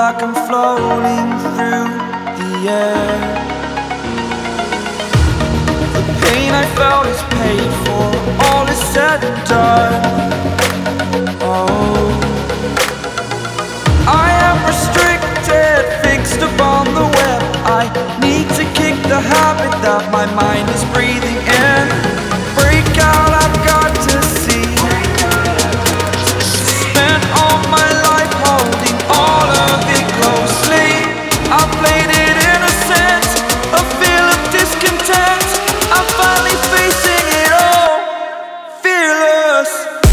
like I'm floating through the air. The pain I felt is paid for, all is said and done. Oh, I am restricted, fixed upon the web. I need to kick the habit that my mind is breathing in. Break out, I've got to see. Spent all my life holding all of it closely. I played it innocent, a feel of discontent. I'm finally facing it all, fearless.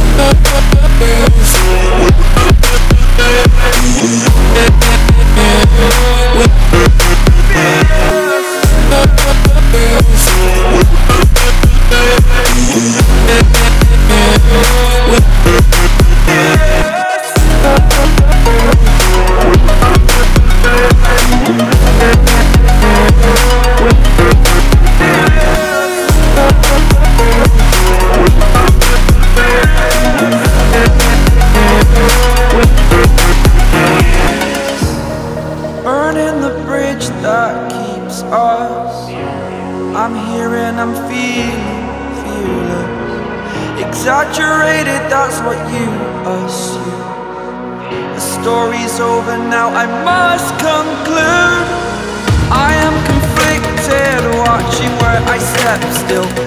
Burning the bridge that keeps us. I'm here and I'm feeling fearless. Exaggerated, that's what you assume. The story's over now, I must conclude. I am conflicted, watching where I step still.